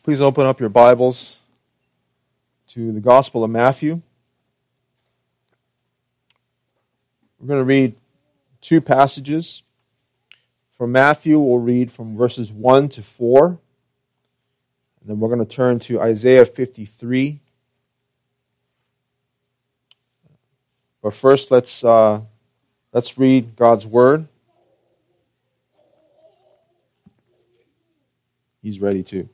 Please open up your Bibles to the Gospel of Matthew. We're going to read two passages. From Matthew, we'll read from verses 1 to 4. And then we're going to turn to Isaiah 53. But first, let's read God's Word. He's ready too.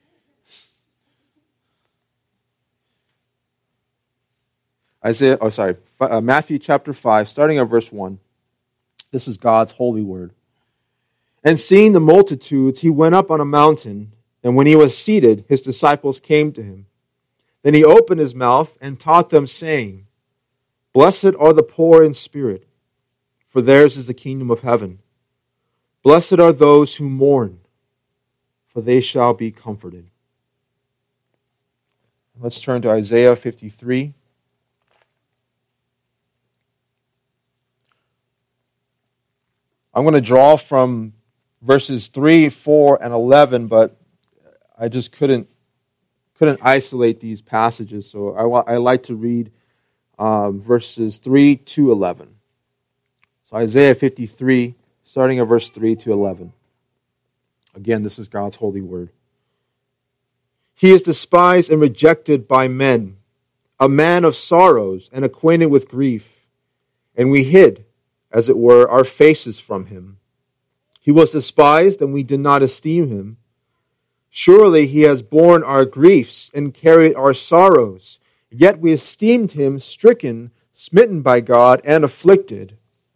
Matthew chapter 5, starting at verse 1. This is God's holy word. And seeing the multitudes, he went up on a mountain, and when he was seated, his disciples came to him. Then he opened his mouth and taught them, saying, Blessed are the poor in spirit, for theirs is the kingdom of heaven. Blessed are those who mourn, for they shall be comforted. Let's turn to Isaiah 53. I'm going to draw from verses 3, 4, and 11, but I just couldn't isolate these passages, so I like to read verses 3 to 11. So Isaiah 53, starting at verse 3 to 11. Again, this is God's holy word. He is despised and rejected by men, a man of sorrows and acquainted with grief, and we hid, as it were, our faces from him. He was despised, and we did not esteem him. Surely he has borne our griefs and carried our sorrows, yet we esteemed him stricken, smitten by God, and afflicted.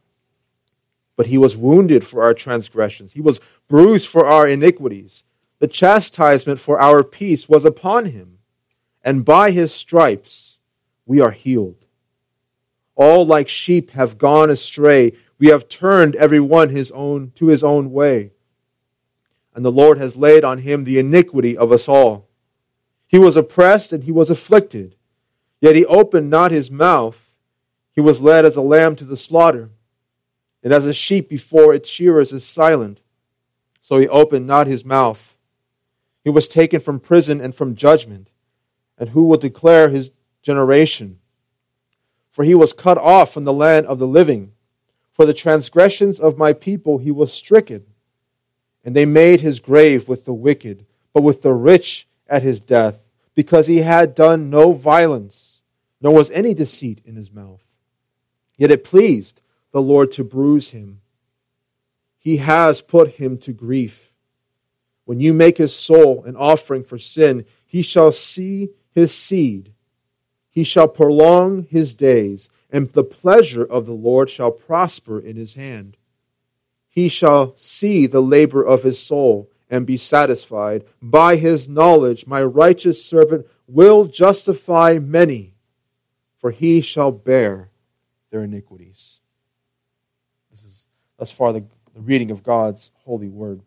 But he was wounded for our transgressions. He was bruised for our iniquities. The chastisement for our peace was upon him, and by his stripes we are healed. All like sheep have gone astray. We have turned every one to his own way. And the Lord has laid on him the iniquity of us all. He was oppressed and he was afflicted, yet he opened not his mouth. He was led as a lamb to the slaughter, and as a sheep before its shearers is silent, so he opened not his mouth. He was taken from prison and from judgment, and who will declare his generation? For he was cut off from the land of the living. For the transgressions of my people he was stricken. And they made his grave with the wicked, but with the rich at his death, because he had done no violence, nor was any deceit in his mouth. Yet it pleased the Lord to bruise him. He has put him to grief. When you make his soul an offering for sin, he shall see his seed. He shall prolong his days, and the pleasure of the Lord shall prosper in his hand. He shall see the labor of his soul and be satisfied. By his knowledge my righteous servant will justify many, for he shall bear their iniquities. This is thus far the reading of God's holy word.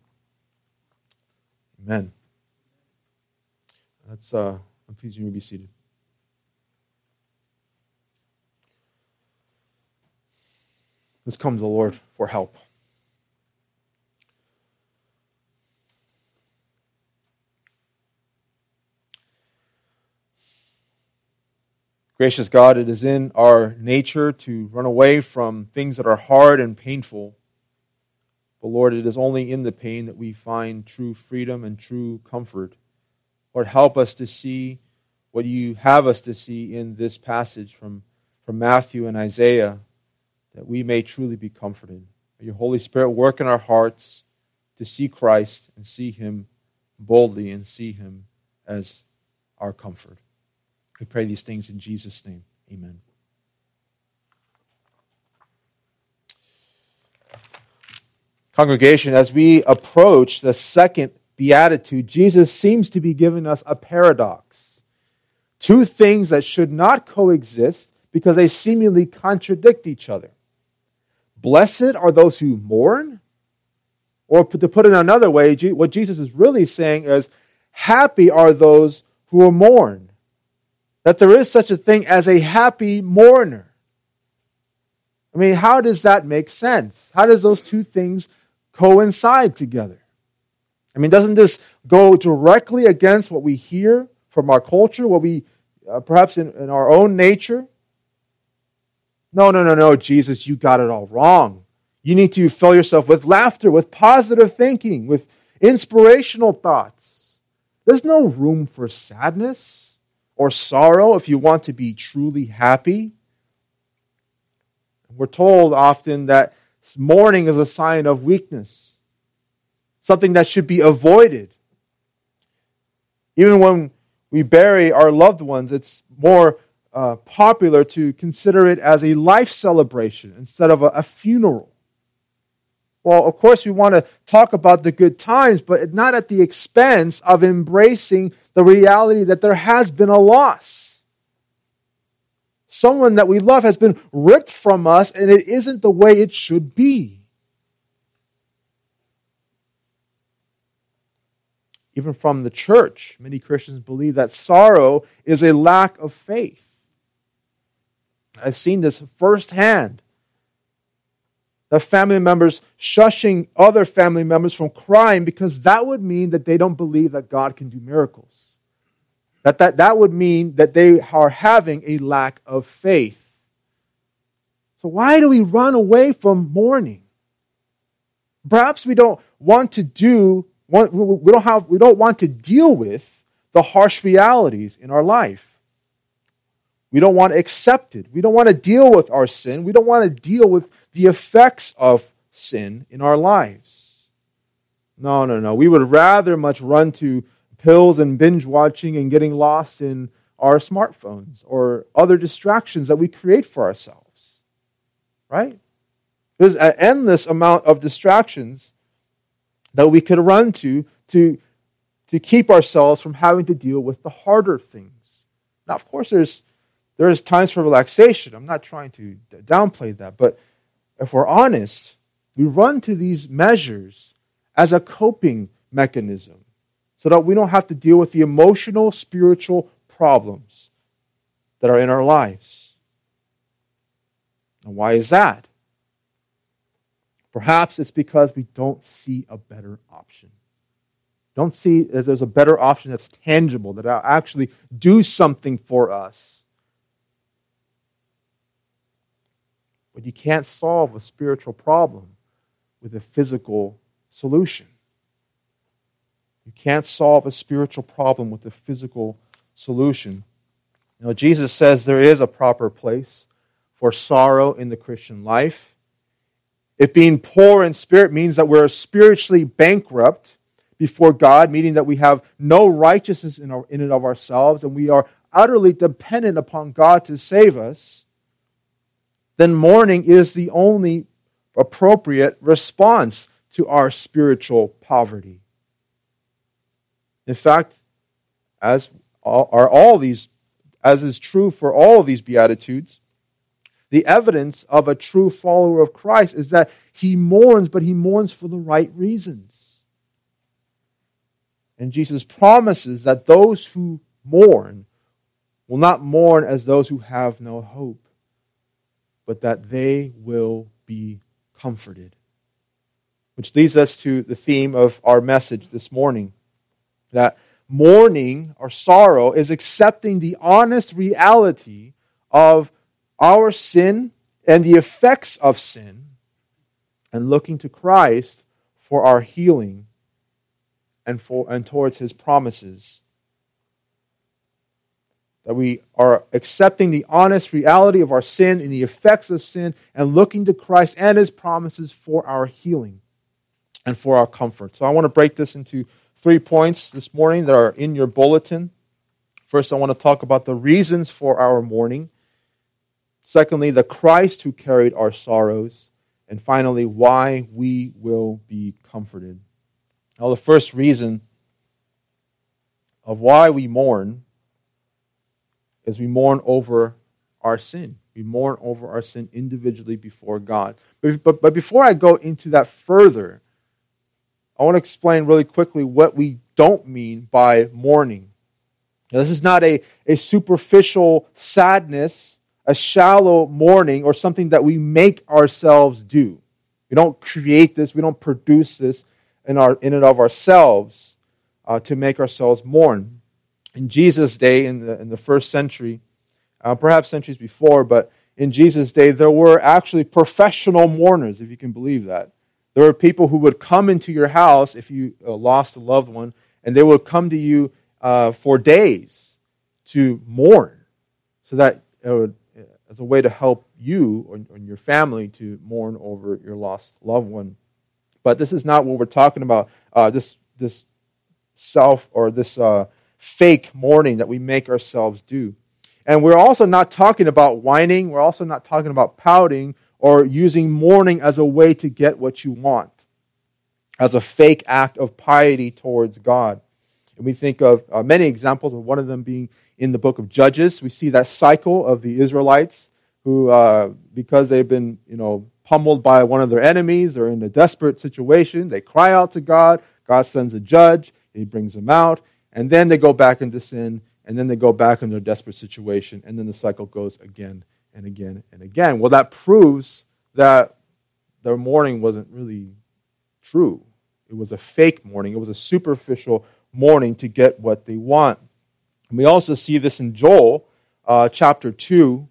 Amen. Please, you may be seated. Let's come to the Lord for help. Gracious God, it is in our nature to run away from things that are hard and painful. But Lord, it is only in the pain that we find true freedom and true comfort. Lord, help us to see what you have us to see in this passage from Matthew and Isaiah, that we may truly be comforted. May your Holy Spirit work in our hearts to see Christ and see him boldly and see him as our comfort. We pray these things in Jesus' name. Amen. Congregation, as we approach the second beatitude, Jesus seems to be giving us a paradox. Two things that should not coexist because they seemingly contradict each other. Blessed are those who mourn, or to put it another way, what Jesus is really saying is, happy are those who mourn. That there is such a thing as a happy mourner. I mean, how does that make sense? How does those two things coincide together? I mean, doesn't this go directly against what we hear from our culture, what we perhaps in our own nature? No, Jesus, you got it all wrong. You need to fill yourself with laughter, with positive thinking, with inspirational thoughts. There's no room for sadness or sorrow if you want to be truly happy. We're told often that mourning is a sign of weakness, something that should be avoided. Even when we bury our loved ones, it's more popular to consider it as a life celebration instead of a funeral. Well, of course, we want to talk about the good times, but not at the expense of embracing the reality that there has been a loss. Someone that we love has been ripped from us, and it isn't the way it should be. Even from the church, many Christians believe that sorrow is a lack of faith. I've seen this firsthand. The family members shushing other family members from crying because that would mean that they don't believe that God can do miracles. That would mean that they are having a lack of faith. So why do we run away from mourning? Perhaps we don't want to we don't want to deal with the harsh realities in our life. We don't want to accept it. We don't want to deal with our sin. We don't want to deal with the effects of sin in our lives. No. We would rather much run to pills and binge watching and getting lost in our smartphones or other distractions that we create for ourselves. Right? There's an endless amount of distractions that we could run to keep ourselves from having to deal with the harder things. Now, of course, there is times for relaxation. I'm not trying to downplay that. But if we're honest, we run to these measures as a coping mechanism so that we don't have to deal with the emotional, spiritual problems that are in our lives. And why is that? Perhaps it's because we don't see a better option. Don't see that there's a better option that's tangible, that will actually do something for us. But you can't solve a spiritual problem with a physical solution. You can't solve a spiritual problem with a physical solution. You know, Jesus says there is a proper place for sorrow in the Christian life. If being poor in spirit means that we're spiritually bankrupt before God, meaning that we have no righteousness in and of ourselves, and we are utterly dependent upon God to save us, then mourning is the only appropriate response to our spiritual poverty. In fact, as is true for all of these Beatitudes, the evidence of a true follower of Christ is that he mourns, but he mourns for the right reasons. And Jesus promises that those who mourn will not mourn as those who have no hope, but that they will be comforted. Which leads us to the theme of our message this morning, that mourning or sorrow is accepting the honest reality of our sin and the effects of sin and looking to Christ for our healing and towards his promises. That we are accepting the honest reality of our sin and the effects of sin and looking to Christ and his promises for our healing and for our comfort. So I want to break this into 3 points this morning that are in your bulletin. First, I want to talk about the reasons for our mourning. Secondly, the Christ who carried our sorrows. And finally, why we will be comforted. Now, the first reason of why we mourn is we mourn over our sin. We mourn over our sin individually before God. But before I go into that further, I want to explain really quickly what we don't mean by mourning. Now, this is not a superficial sadness, a shallow mourning, or something that we make ourselves do. We don't create this. We don't produce this. in and of ourselves to make ourselves mourn. In Jesus' day, in the first century, perhaps centuries before, but in Jesus' day, there were actually professional mourners, if you can believe that. There were people who would come into your house if you lost a loved one, and they would come to you for days to mourn, so that it would, as a way to help you or your family to mourn over your lost loved one. But this is not what we're talking about. This fake mourning that we make ourselves do. And we're also not talking about whining. We're also not talking about pouting or using mourning as a way to get what you want, as a fake act of piety towards God. And we think of many examples, of one of them being in the book of Judges. We see that cycle of the Israelites who, because they've been, pummeled by one of their enemies or in a desperate situation, they cry out to God. God sends a judge. He brings them out. And then they go back into sin. And then they go back into a desperate situation. And then the cycle goes again and again and again. Well, that proves that their mourning wasn't really true. It was a fake mourning. It was a superficial mourning to get what they want. And we also see this in Joel chapter 2,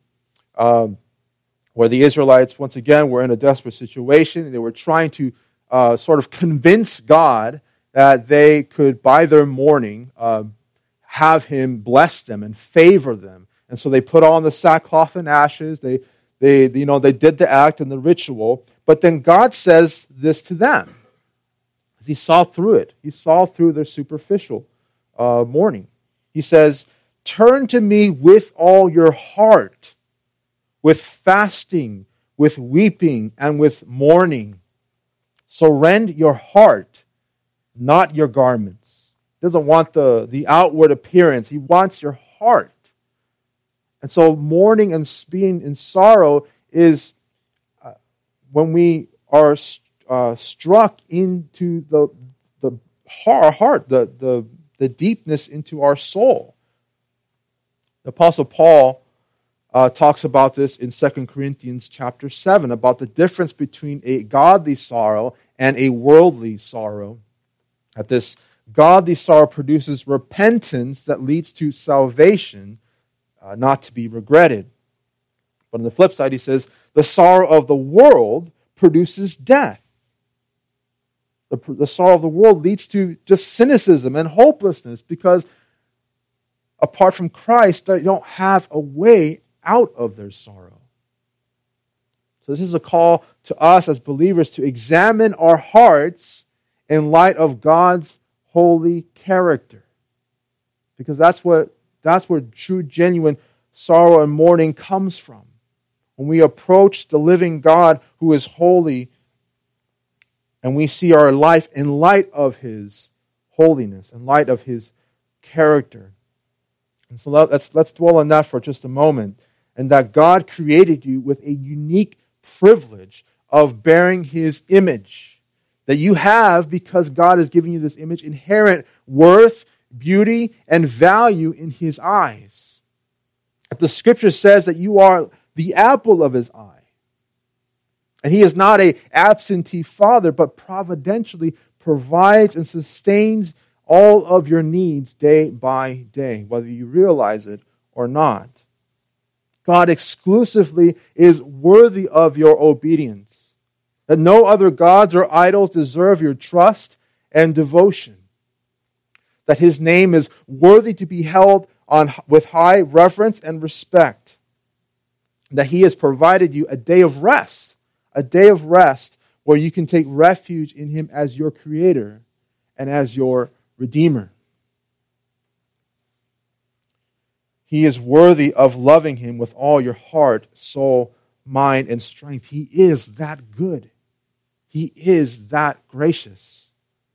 where the Israelites, once again, were in a desperate situation. And they were trying to sort of convince God that they could, by their mourning, have him bless them and favor them. And so they put on the sackcloth and ashes. They did the act and the ritual. But then God says this to them. He saw through it. He saw through their superficial mourning. He says, "Turn to me with all your heart, with fasting, with weeping, and with mourning. So rend your heart, not your garments." He doesn't want the outward appearance. He wants your heart. And so mourning and being in sorrow is when we are struck into our heart, the deepness into our soul. The Apostle Paul talks about this in 2 Corinthians chapter 7, about the difference between a godly sorrow and a worldly sorrow. That this godly sorrow produces repentance that leads to salvation, not to be regretted. But on the flip side, he says, the sorrow of the world produces death. The sorrow of the world leads to just cynicism and hopelessness, because apart from Christ, they don't have a way out of their sorrow. So this is a call to us as believers to examine our hearts in light of God's holy character, because that's where true, genuine sorrow and mourning comes from. When we approach the living God who is holy, and we see our life in light of His holiness, in light of His character. And so let's dwell on that for just a moment, and that God created you with a unique privilege of bearing His image. That you have, because God has given you this image, inherent worth, beauty, and value in His eyes. The Scripture says that you are the apple of His eye. And He is not an absentee Father, but providentially provides and sustains all of your needs day by day, whether you realize it or not. God exclusively is worthy of your obedience. That no other gods or idols deserve your trust and devotion. That His name is worthy to be held with high reverence and respect. That He has provided you a day of rest where you can take refuge in Him as your Creator and as your Redeemer. He is worthy of loving Him with all your heart, soul, mind, and strength. He is that good. He is that gracious.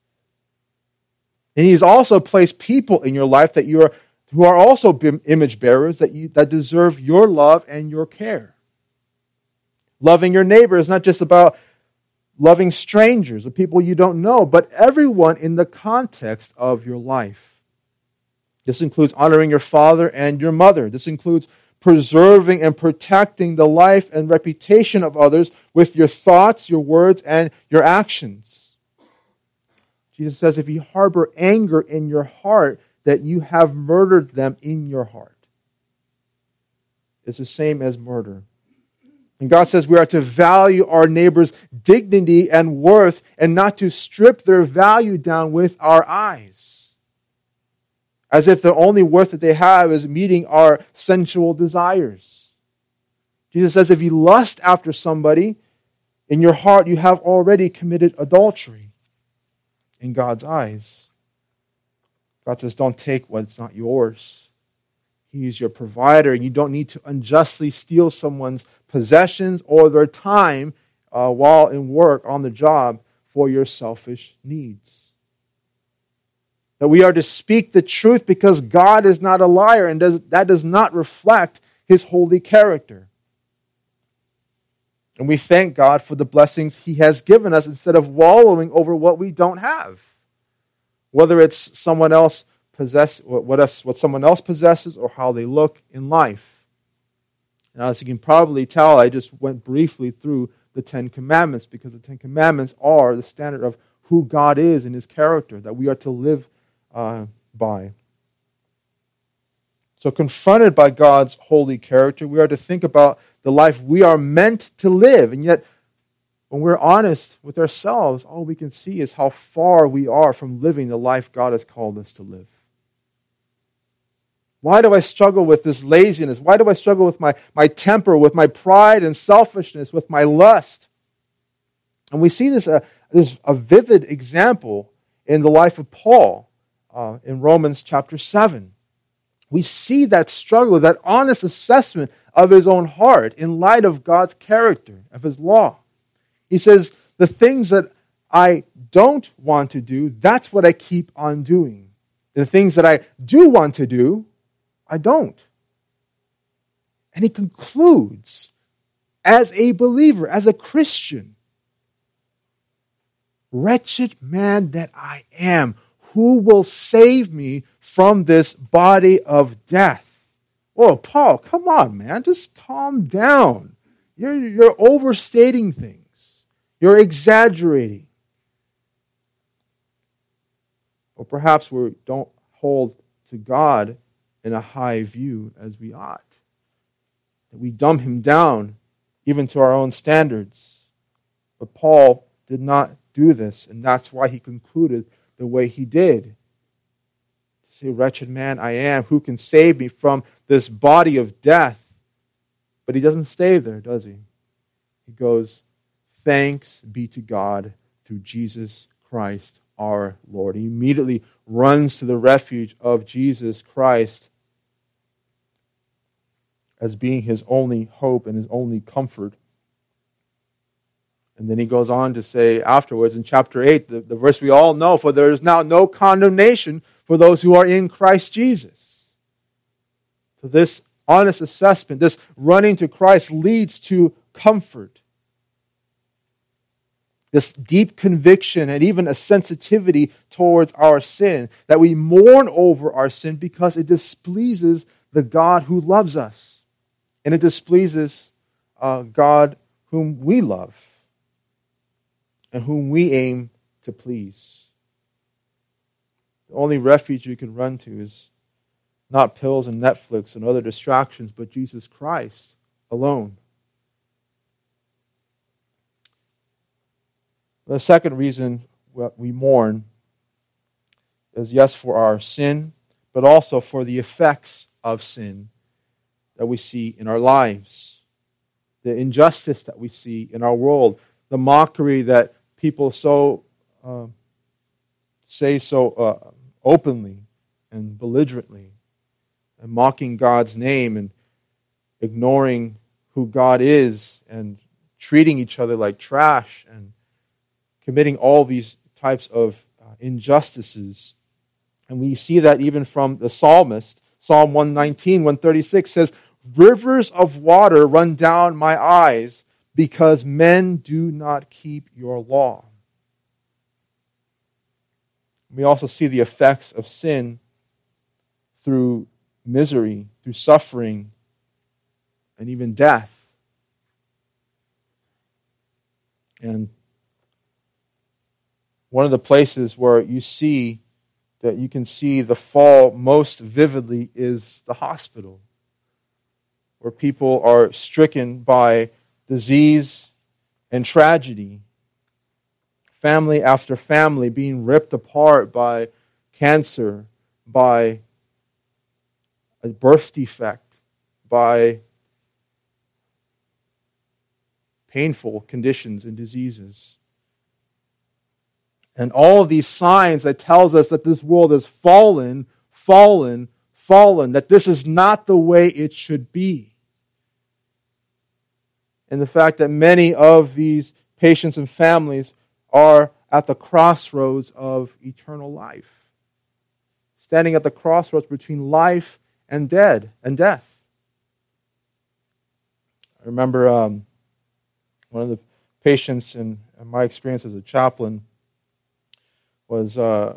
And He's also placed people in your life who are also image bearers that deserve your love and your care. Loving your neighbor is not just about loving strangers or people you don't know, but everyone in the context of your life. This includes honoring your father and your mother. This includes preserving and protecting the life and reputation of others with your thoughts, your words, and your actions. Jesus says, if you harbor anger in your heart, that you have murdered them in your heart. It's the same as murder. And God says we are to value our neighbor's dignity and worth and not to strip their value down with our eyes, as if the only worth that they have is meeting our sensual desires. Jesus says if you lust after somebody, in your heart you have already committed adultery in God's eyes. God says don't take what's not yours. He is your provider, and you don't need to unjustly steal someone's possessions or their time while in work on the job for your selfish needs. That we are to speak the truth because God is not a liar, and that does not reflect His holy character. And we thank God for the blessings He has given us instead of wallowing over what we don't have. Whether it's someone else what someone else possesses or how they look in life. Now, as you can probably tell, I just went briefly through the Ten Commandments because the Ten Commandments are the standard of who God is and His character that we are to live by. So confronted by God's holy character, we are to think about the life we are meant to live. And yet, when we're honest with ourselves, all we can see is how far we are from living the life God has called us to live. Why do I struggle with this laziness? Why do I struggle with my temper, with my pride and selfishness, with my lust? And we see this a vivid example in the life of Paul in Romans chapter 7. We see that struggle, that honest assessment of his own heart in light of God's character, of His law. He says, the things that I don't want to do, that's what I keep on doing. The things that I do want to do, I don't. And he concludes, as a believer, as a Christian, wretched man that I am, who will save me from this body of death? Oh, Paul, come on, man, just calm down. You're overstating things. You're exaggerating. Or perhaps we don't hold to God in a high view as we ought. That we dumb Him down even to our own standards. But Paul did not do this, and that's why he concluded the way he did. To say, wretched man I am, who can save me from this body of death? But he doesn't stay there, does he? He goes, thanks be to God through Jesus Christ our Lord. He immediately runs to the refuge of Jesus Christ as being his only hope and his only comfort. And then he goes on to say afterwards in chapter 8, the verse we all know, for there is now no condemnation for those who are in Christ Jesus. So this honest assessment, this running to Christ leads to comfort. This deep conviction and even a sensitivity towards our sin, that we mourn over our sin because it displeases the God who loves us. And it displeases God whom we love and whom we aim to please. The only refuge you can run to is not pills and Netflix and other distractions, but Jesus Christ alone. The second reason we mourn is, yes, for our sin, but also for the effects of sin that we see in our lives, the injustice that we see in our world, the mockery that people say so openly and belligerently, and mocking God's name and ignoring who God is and treating each other like trash and committing all these types of injustices. And we see that even from the psalmist. Psalm 119, 136 says, rivers of water run down my eyes because men do not keep your law. We also see the effects of sin through misery, through suffering, and even death. And one of the places where you can see the fall most vividly is the hospital, where people are stricken by disease and tragedy. Family after family being ripped apart by cancer, by a birth defect, by painful conditions and diseases. And all of these signs that tells us that this world is fallen, that this is not the way it should be. And the fact that many of these patients and families are at the crossroads of eternal life, standing at the crossroads between life and death. I remember one of the patients in my experience as a chaplain was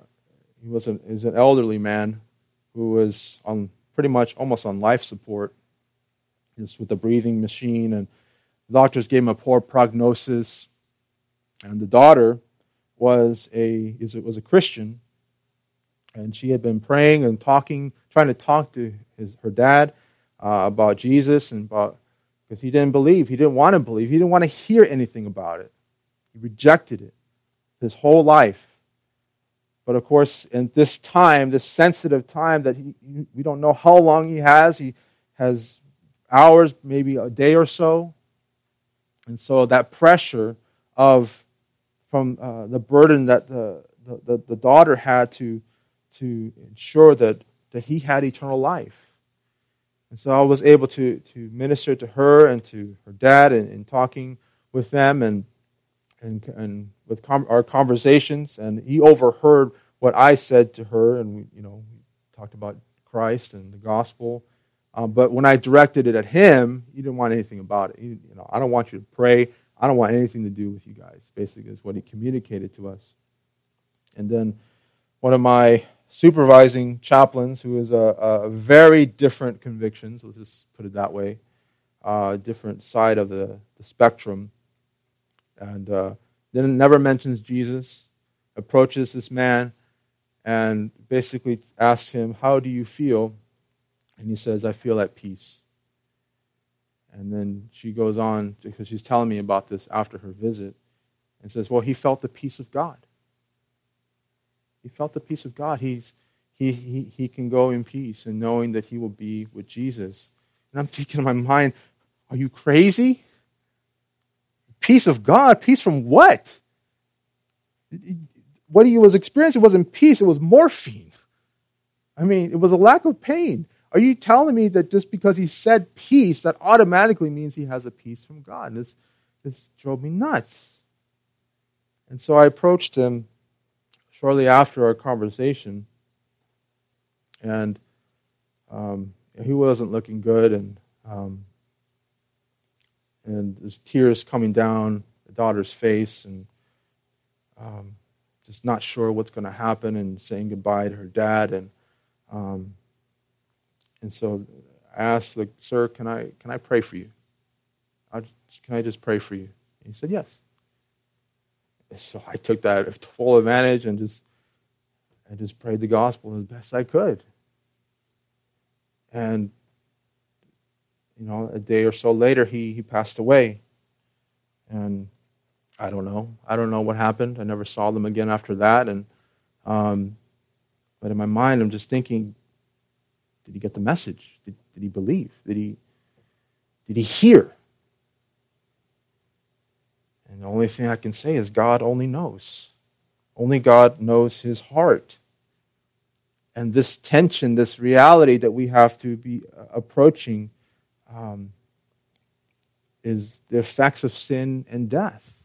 an elderly man who was on pretty much almost on life support, just with the breathing machine, and the doctors gave him a poor prognosis. And the daughter was a Christian, and she had been praying and trying to talk to her dad about Jesus, and because he didn't believe, he didn't want to believe, he didn't want to hear anything about it. He rejected it his whole life. But of course, in this time, this sensitive time that we don't know how long he has hours, maybe a day or so. And so that pressure from the burden that the daughter had to ensure that he had eternal life. And so I was able to minister to her and to her dad and talking with them and with our conversations, and he overheard what I said to her, and we talked about Christ and the gospel. But when I directed it at him, he didn't want anything about it. I don't want you to pray. I don't want anything to do with you guys. Basically, is what he communicated to us. And then one of my supervising chaplains, who is a very different convictions, let's just put it that way, different side of the spectrum, and then never mentions Jesus, approaches this man and basically asks him, "How do you feel?" And he says, "I feel at peace." And then she goes on, because she's telling me about this after her visit, and says, "Well, he felt the peace of God. He felt the peace of God. He can go in peace and knowing that he will be with Jesus." And I'm thinking in my mind, are you crazy? Peace of God? Peace from what? What he was experiencing wasn't peace, it was morphine. I mean, it was a lack of pain. Are you telling me that just because he said peace, that automatically means he has a peace from God? And this drove me nuts. And so I approached him shortly after our conversation, and he wasn't looking good, and there's tears coming down the daughter's face, and just not sure what's going to happen, and saying goodbye to her dad, and so I asked, "Sir, can I pray for you? Can I just pray for you?" And he said, "Yes." And so I took that full advantage and just prayed the gospel as best I could. And a day or so later, he passed away. And I don't know what happened. I never saw them again after that. And but in my mind, I'm just thinking, did he get the message? Did he believe? Did he hear? And the only thing I can say is God only knows. Only God knows his heart. And this tension, this reality that we have to be approaching is the effects of sin and death.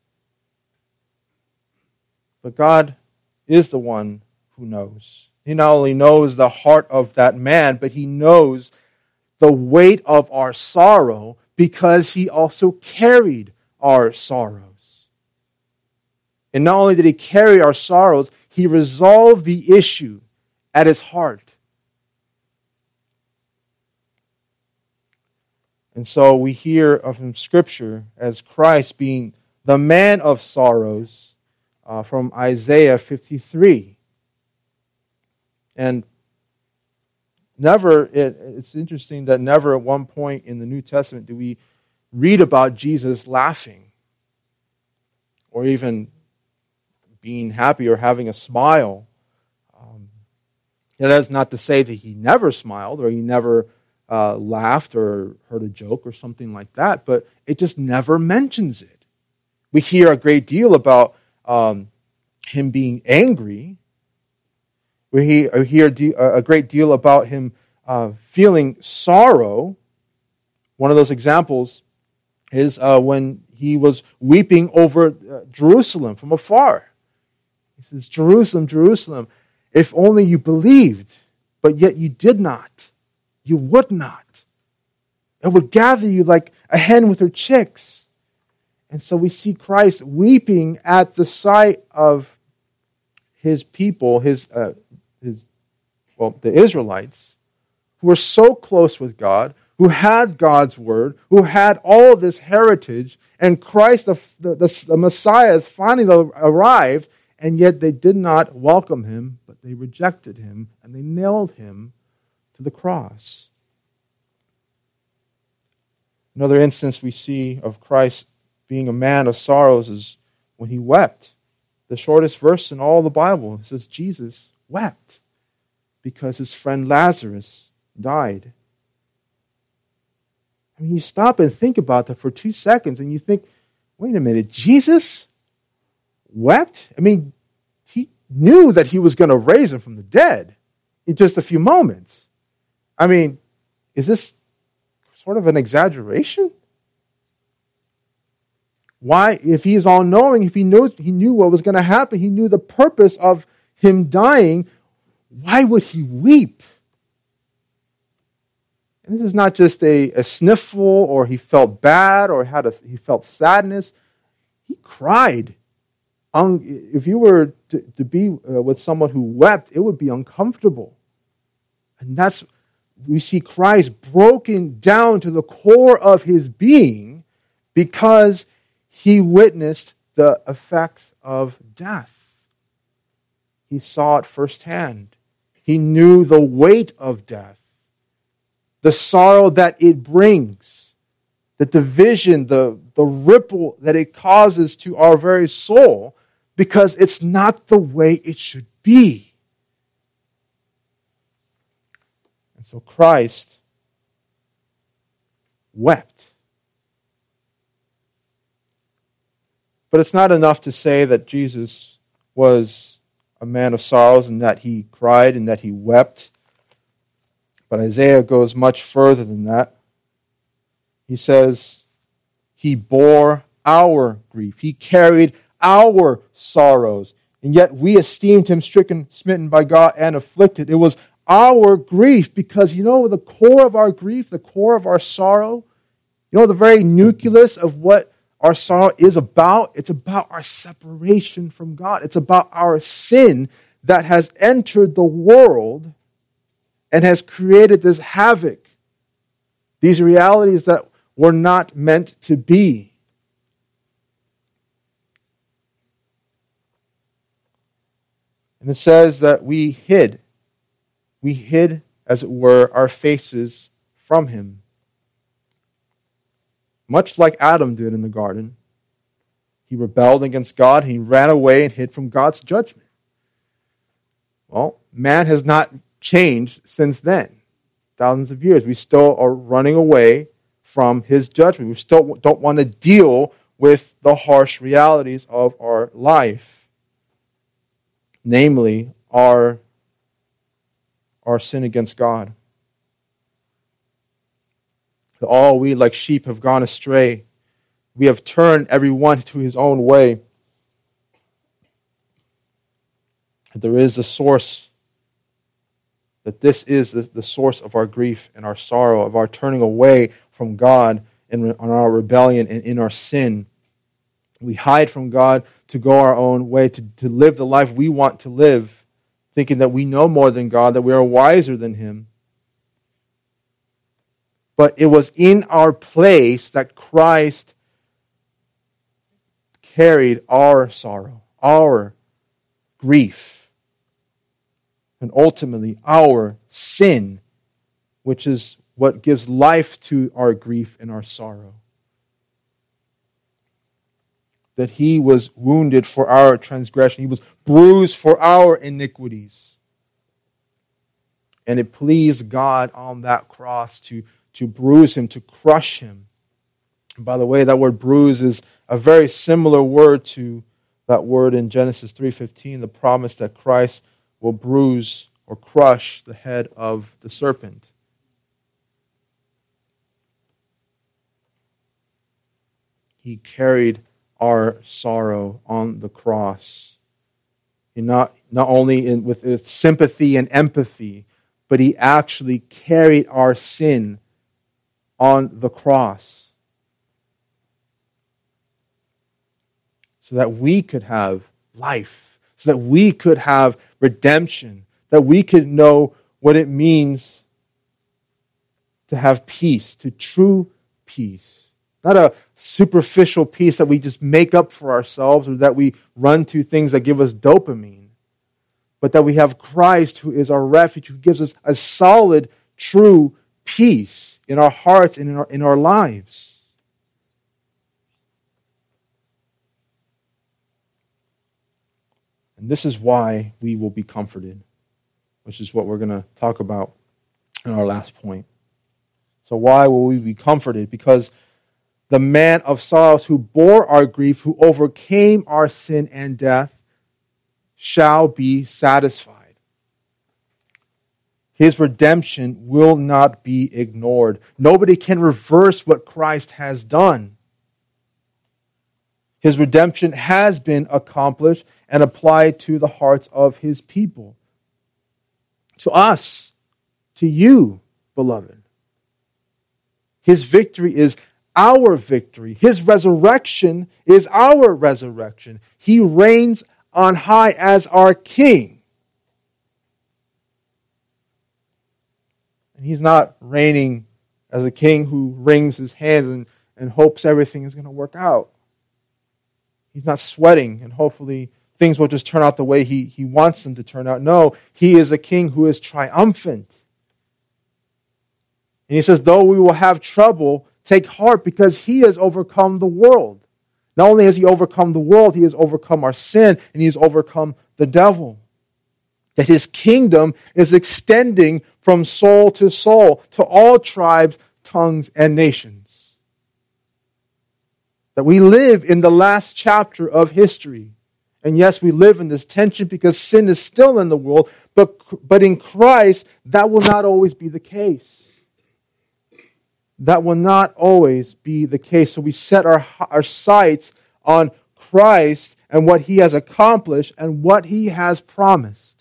But God is the one who knows. He not only knows the heart of that man, but he knows the weight of our sorrow because he also carried our sorrows. And not only did he carry our sorrows, he resolved the issue at his heart. And so we hear of in Scripture as Christ being the man of sorrows, from Isaiah 53. And it's interesting that never at one point in the New Testament do we read about Jesus laughing or even being happy or having a smile. That is not to say that he never smiled or he never laughed or heard a joke or something like that, but it just never mentions it. We hear a great deal about him being angry. We hear a great deal about him feeling sorrow. One of those examples is when he was weeping over Jerusalem from afar. He says, "Jerusalem, Jerusalem, if only you believed, but yet you did not. You would not. It would gather you like a hen with her chicks." And so we see Christ weeping at the sight of his people, the Israelites, who were so close with God, who had God's word, who had all of this heritage, and Christ, the Messiah, has finally arrived, and yet they did not welcome him, but they rejected him, and they nailed him to the cross. Another instance we see of Christ being a man of sorrows is when he wept. The shortest verse in all the Bible, it says Jesus wept because his friend Lazarus died. I mean, you stop and think about that for 2 seconds, and you think, wait a minute, Jesus wept? I mean, he knew that he was going to raise him from the dead in just a few moments. I mean, is this sort of an exaggeration? Why, if he is all-knowing, if he knew what was going to happen, he knew the purpose of him dying, why would he weep? And this is not just a sniffle, or he felt bad, or he felt sadness. He cried. If you were to be with someone who wept, it would be uncomfortable. And we see Christ broken down to the core of his being because he witnessed the effects of death. He saw it firsthand. He knew the weight of death, the sorrow that it brings, the division, the ripple that it causes to our very soul, because it's not the way it should be. And so Christ wept. But it's not enough to say that Jesus was a man of sorrows and that he cried and that he wept. But Isaiah goes much further than that. He says, he bore our grief. He carried our sorrows. And yet we esteemed him stricken, smitten by God, and afflicted. It was our grief because, the core of our grief, the core of our sorrow, the very nucleus of what our sorrow is about, it's about our separation from God. It's about our sin that has entered the world and has created this havoc, these realities that were not meant to be. And it says that we hid, as it were, our faces from him. Much like Adam did in the garden. He rebelled against God. He ran away and hid from God's judgment. Well, man has not changed since then. Thousands of years. We still are running away from his judgment. We still don't want to deal with the harsh realities of our life. Namely, our sin against God. All we like sheep have gone astray. We have turned everyone to his own way. There is a source, that this is the source of our grief and our sorrow, of our turning away from God and on our rebellion and in our sin. We hide from God to go our own way, to live the life we want to live, thinking that we know more than God, that we are wiser than him. But it was in our place that Christ carried our sorrow, our grief and ultimately our sin, which is what gives life to our grief and our sorrow. That he was wounded for our transgression. He was bruised for our iniquities. And it pleased God on that cross to bruise him, to crush him. And by the way, that word bruise is a very similar word to that word in Genesis 3:15, the promise that Christ will bruise or crush the head of the serpent. He carried our sorrow on the cross. He not only with sympathy and empathy, but he actually carried our sin on the cross so that we could have life, so that we could have redemption, that we could know what it means to have peace, to true peace. Not a superficial peace that we just make up for ourselves or that we run to things that give us dopamine, but that we have Christ who is our refuge, who gives us a solid, true peace in our hearts and in our lives. And this is why we will be comforted, which is what we're going to talk about in our last point. So why will we be comforted? Because the man of sorrows who bore our grief, who overcame our sin and death, shall be satisfied. His redemption will not be ignored. Nobody can reverse what Christ has done. His redemption has been accomplished and applied to the hearts of his people. To us, to you, beloved. His victory is our victory. His resurrection is our resurrection. He reigns on high as our king. And he's not reigning as a king who wrings his hands and hopes everything is going to work out. He's not sweating and hopefully things will just turn out the way he wants them to turn out. No, he is a king who is triumphant. And he says, though we will have trouble, take heart because he has overcome the world. Not only has he overcome the world, he has overcome our sin and he has overcome the devil. That his kingdom is extending from soul to all tribes, tongues, and nations. That we live in the last chapter of history. And yes, we live in this tension because sin is still in the world, but in Christ, that will not always be the case. That will not always be the case. So we set our sights on Christ and what he has accomplished and what he has promised.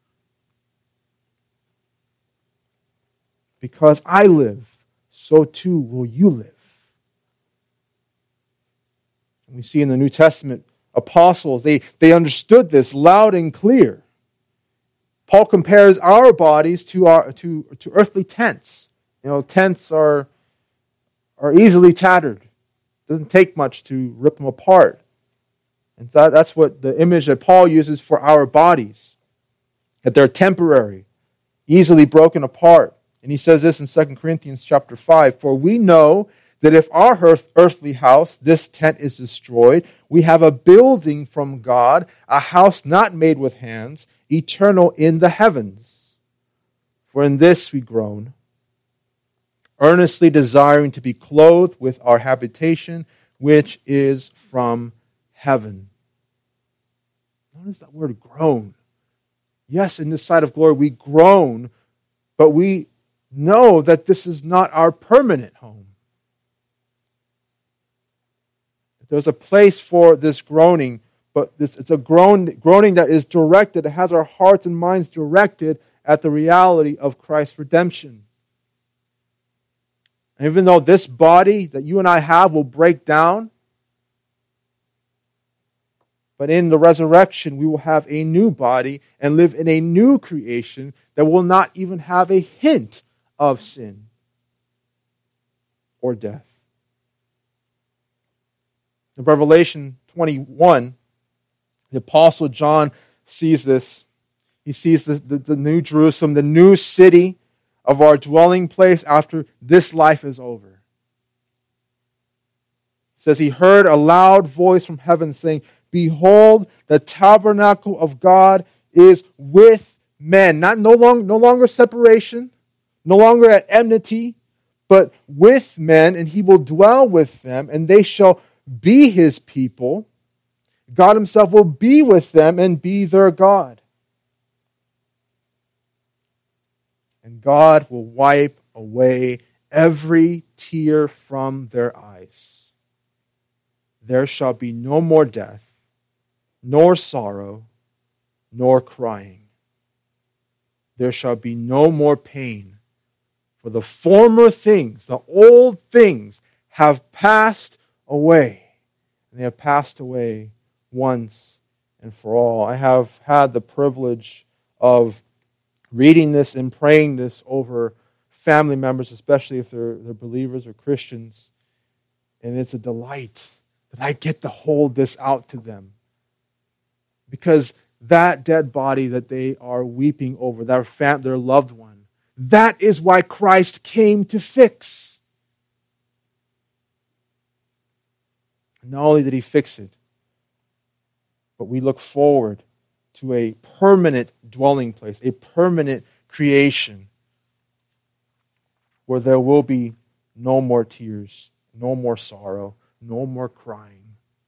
Because I live, so too will you live. And we see in the New Testament, apostles, they understood this loud and clear. Paul compares our bodies to earthly tents. You know, tents are easily tattered. It doesn't take much to rip them apart. And that's what the image that Paul uses for our bodies. That they're temporary, easily broken apart. And he says this in 2 Corinthians chapter 5, for we know that if our earthly house, this tent, is destroyed, we have a building from God, a house not made with hands, eternal in the heavens. For in this we groan, earnestly desiring to be clothed with our habitation, which is from heaven. Notice that word groan. Yes, in this side of glory we groan, but we know that this is not our permanent home. There's a place for this groaning, but it's a groaning that is directed, it has our hearts and minds directed at the reality of Christ's redemption. And even though this body that you and I have will break down, but in the resurrection we will have a new body and live in a new creation that will not even have a hint of sin or death. In Revelation 21, The Apostle John sees this. He sees the new Jerusalem, the new city of our dwelling place after this life is over. It says he heard a loud voice from heaven saying, "Behold, the tabernacle of God is with men." No longer separation, no longer at enmity, but with men, and he will dwell with them, and they shall be his people. God himself will be with them and be their God. And God will wipe away every tear from their eyes. There shall be no more death, nor sorrow, nor crying. There shall be no more pain, for the former things, the old things, have passed away. And they have passed away once and for all. I have had the privilege of reading this and praying this over family members, especially if they're believers or Christians. And it's a delight that I get to hold this out to them. Because that dead body that they are weeping over, their loved one, that is why Christ came to fix. Not only did he fix it, but we look forward to a permanent dwelling place, a permanent creation where there will be no more tears, no more sorrow, no more crying.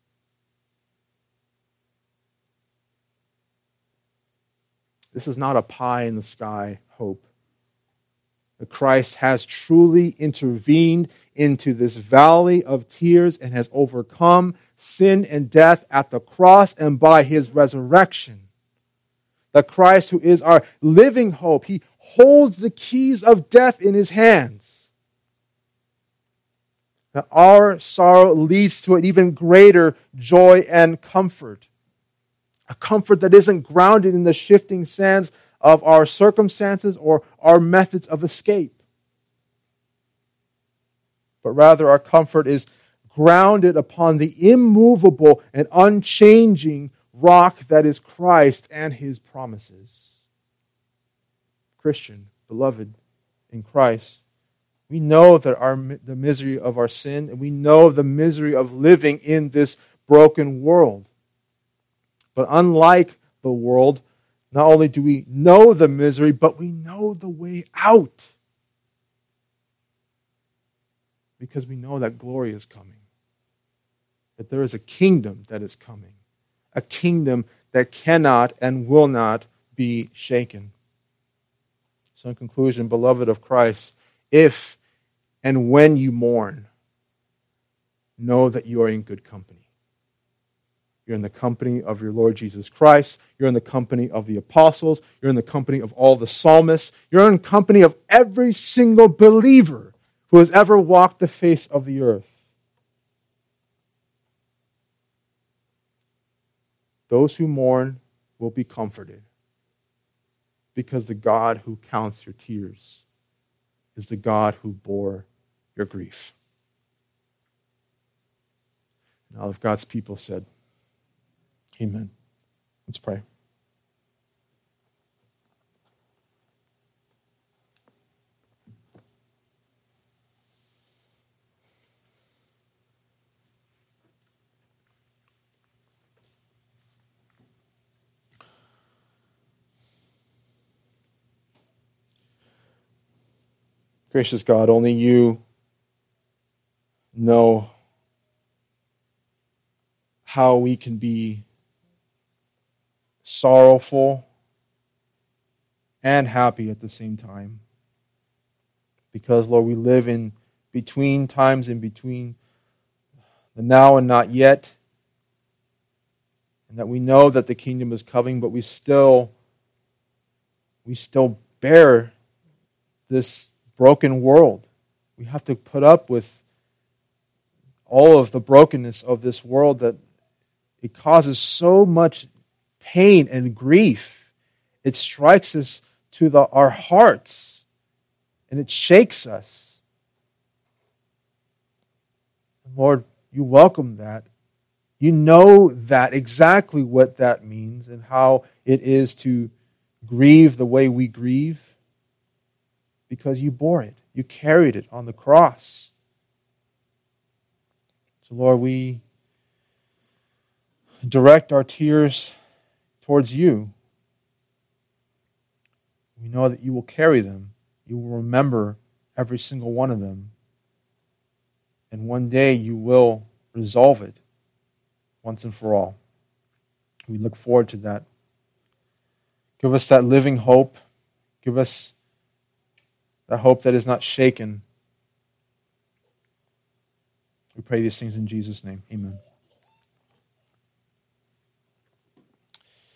This is not a pie in the sky hope. That Christ has truly intervened into this valley of tears and has overcome sin and death at the cross and by his resurrection. That Christ, who is our living hope, he holds the keys of death in his hands. That our sorrow leads to an even greater joy and comfort. A comfort that isn't grounded in the shifting sands of our circumstances or our methods of escape. But rather our comfort is grounded upon the immovable and unchanging rock that is Christ and his promises. Christian, beloved in Christ, we know that the misery of our sin, and we know the misery of living in this broken world. But unlike the world, not only do we know the misery, but we know the way out. Because we know that glory is coming. That there is a kingdom that is coming. A kingdom that cannot and will not be shaken. So in conclusion, beloved of Christ, if and when you mourn, know that you are in good company. You're in the company of your Lord Jesus Christ. You're in the company of the apostles. You're in the company of all the psalmists. You're in the company of every single believer who has ever walked the face of the earth. Those who mourn will be comforted because the God who counts your tears is the God who bore your grief. And all of God's people said, Amen. Let's pray. Gracious God, only you know how we can be sorrowful and happy at the same time. Because, Lord, we live in between times, in between the now and not yet. And that we know that the kingdom is coming, but we still bear this broken world. We have to put up with all of the brokenness of this world, that it causes so much pain and grief. It strikes us to our hearts, and it shakes us. And Lord, you welcome that You know that exactly what that means and how it is to grieve the way we grieve because you bore it. You carried it on the cross. So, Lord, we direct our tears towards you. We know that you will carry them. You will remember every single one of them. And one day you will resolve it once and for all. We look forward to that. Give us that living hope. Give us that hope that is not shaken. We pray these things in Jesus' name. Amen.